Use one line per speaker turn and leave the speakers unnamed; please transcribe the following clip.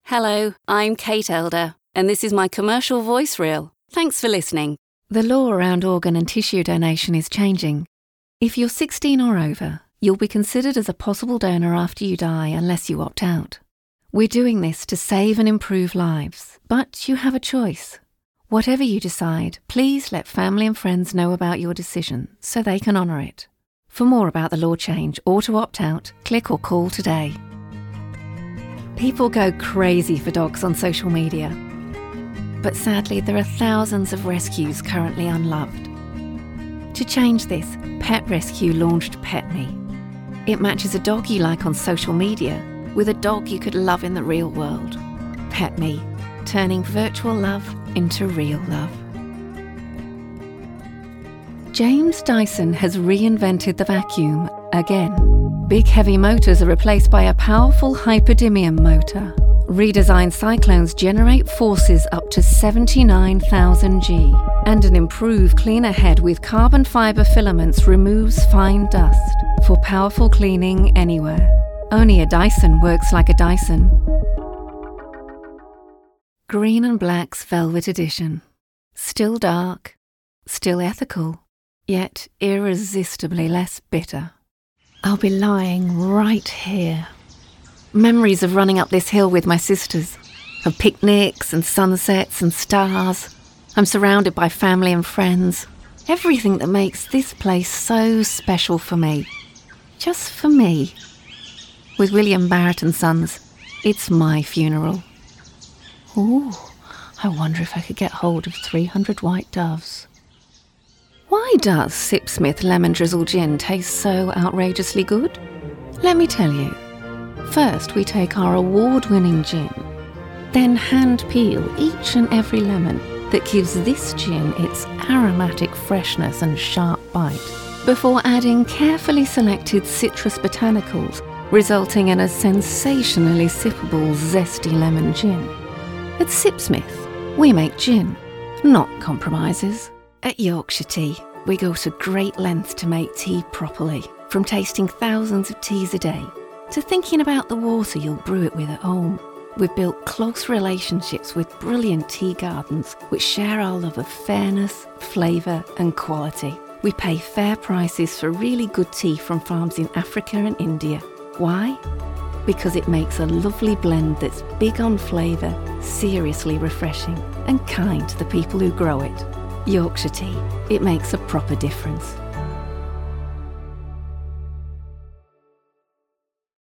Hello, I'm Kate Elder, and this is my commercial voice reel. Thanks for listening. The law around organ and tissue donation is changing. If you're 16 or over, you'll be considered as a possible donor after you die unless you opt out. We're doing this to save and improve lives, but you have a choice. Whatever you decide, please let family and friends know about your decision so they can honour it. For more about the law change or to opt out, click or call today. People go crazy for dogs on social media. But sadly, there are thousands of rescues currently unloved. To change this, Pet Rescue launched PetMe. It matches a dog you like on social media with a dog you could love in the real world. PetMe, turning virtual love into real love. James Dyson has reinvented the vacuum again. Big heavy motors are replaced by a powerful hyperdymium motor. Redesigned cyclones generate forces up to 79,000 G, and an improved cleaner head with carbon fibre filaments removes fine dust for powerful cleaning anywhere. Only a Dyson works like a Dyson. Green and Black's Velvet Edition. Still dark, still ethical, yet irresistibly less bitter. I'll be lying right here. Memories of running up this hill with my sisters, of picnics and sunsets and stars. I'm surrounded by family and friends. Everything that makes this place so special for me. Just for me. With William Barrett and Sons, it's my funeral. Ooh, I wonder if I could get hold of 300 white doves. Why does Sipsmith Lemon Drizzle Gin taste so outrageously good? Let me tell you. First, we take our award-winning gin, then hand peel each and every lemon that gives this gin its aromatic freshness and sharp bite, before adding carefully selected citrus botanicals, resulting in a sensationally sippable, zesty lemon gin. At Sipsmith, we make gin, not compromises. At Yorkshire Tea, we go to great lengths to make tea properly, from tasting thousands of teas a day to thinking about the water you'll brew it with at home. We've built close relationships with brilliant tea gardens which share our love of fairness, flavour and quality. We pay fair prices for really good tea from farms in Africa and India. Why? Because it makes a lovely blend that's big on flavour, seriously refreshing and kind to the people who grow it. Yorkshire Tea, it makes a proper difference.